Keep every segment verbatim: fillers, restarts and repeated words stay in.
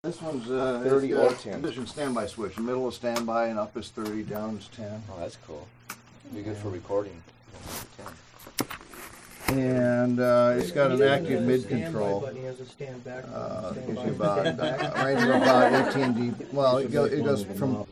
This one's uh, thirty or ten. Position standby switch. The middle is standby and up is thirty, down is ten. Oh, that's cool. Be good for recording. And uh, it's got an active mid control. He has a stand back. Uh, stand gives by, you about stand back. uh, range of about eighteen D. Well, it, go, it goes from.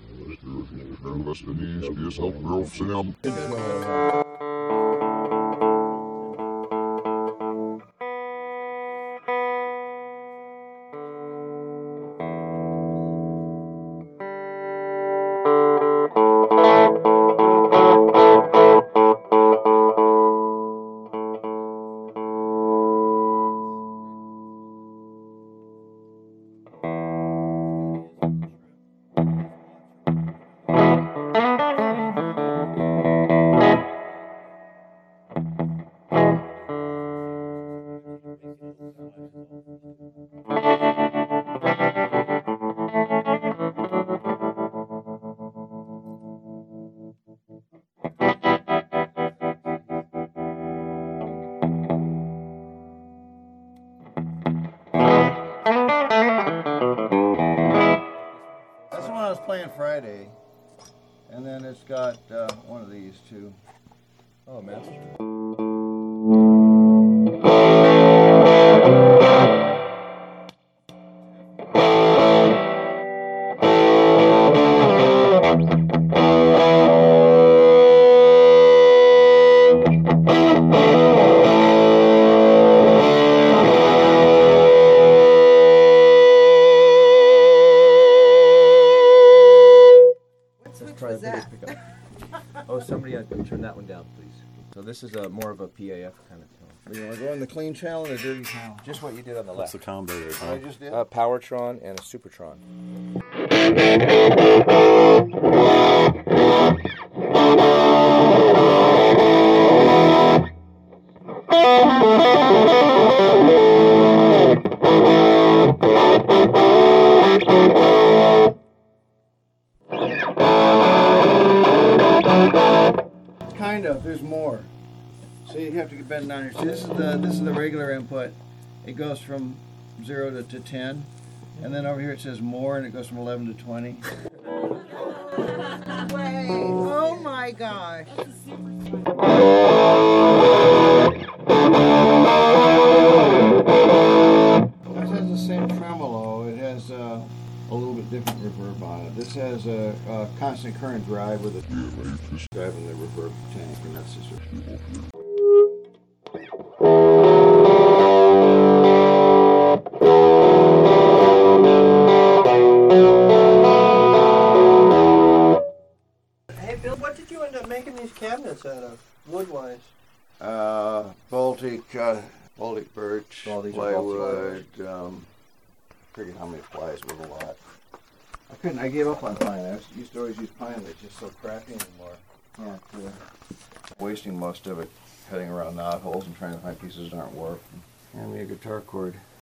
That's the one I was playing Friday, and then it's got uh, one of these too. Oh, master. Which was that? Oh, somebody uh, turn that one down, please. So this is a more of a P A F kind of tone. You want to go in the clean channel or the dirty channel? Just what you did on the What's left. the combo there, I Tom? just did. A Powertron and a Supertron. Kind of. There's more. So you have to get bend down here. See, this is the this is the regular input. It goes from zero to, to ten, and then over here it says more, and it goes from eleven to twenty. Wait, oh my gosh. This has the same tremolo. It has uh, a little bit different reverb on it. This has a, a constant current drive with a driving the reverb tank, and that's just a Hey, Bill, what did you end up making these cabinets out of, wood-wise? Uh, Baltic, uh, Baltic birch, All these are plywood. Um, forget how many plies was a lot. I couldn't. I gave up on pine. I was, used to always use pine, but it's just so crappy anymore. Yeah, uh, wasting most of it, cutting around knot holes and trying to find pieces that aren't warped. Hand me a guitar cord.